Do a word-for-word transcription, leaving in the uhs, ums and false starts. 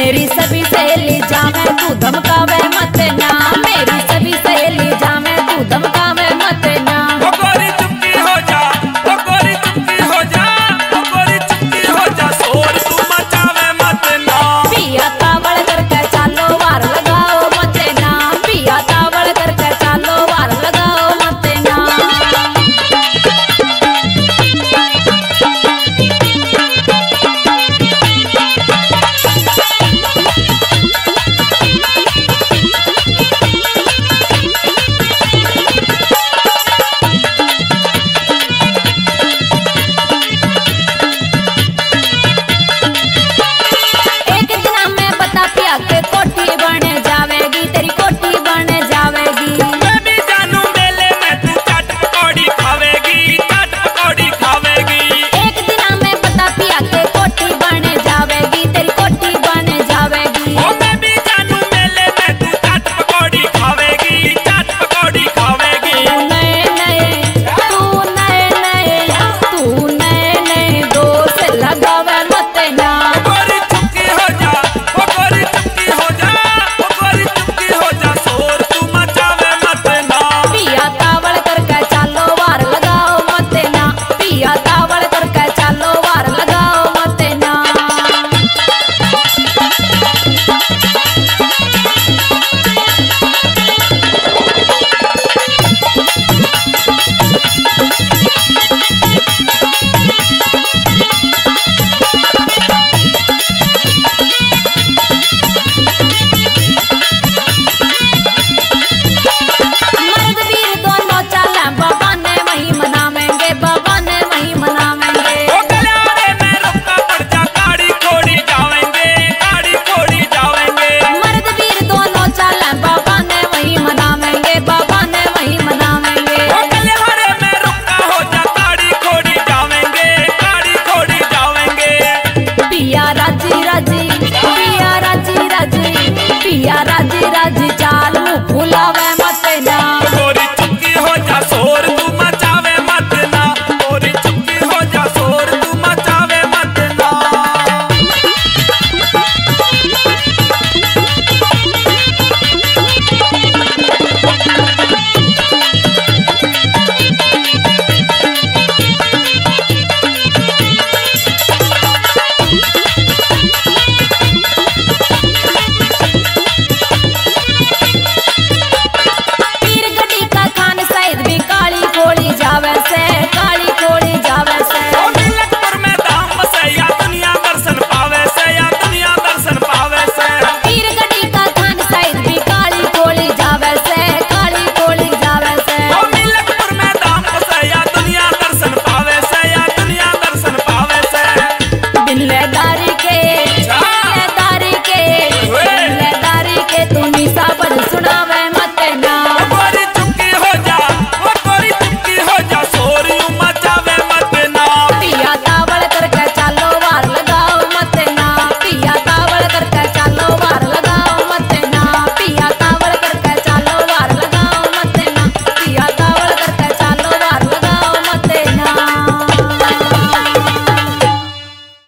मेरी सभी सहेली जावे तू धमकावे मत ना, मेरी सभी सहेली जावे तू धमकावे मत ना। ओ गोरी चुपकी हो जा, ओ गोरी चुपकी हो जा, ओ गोरी चुपकी हो जा, शोर तू मचावे मत ना। पिया तावड़ करके चालो वार लगाओ मत ना, पिया तावड़ करके चालो वार लगाओ मत ना। के कोठी बन जावेगी, तेरी कोठी बन जावेगी। मैं भी जानू मेले में तू चाट पकौड़ी खावेगी, चाट पकौड़ी खावेगी। एक दिन में पता पिया के कोठी बन जावेगी, तेरी कोठी बन जावेगी। ओ मैं भी जानू मेले में तू चाट पकौड़ी खावेगी, चाट पकौड़ी खावेगी। तू नए नए तू नए नए तू नए नए दोस्त लगावे मत ना। गोरी चुपकी हो जा, ओ गोरी चुपकी हो जा, ओ गोरी चुपकी हो जा, शोर तू मचावे मत ना। पिया तावड़ करके चालो वार लगाओ मत ना, पिया तावड़ करके चालो वार लगाओ मत ना।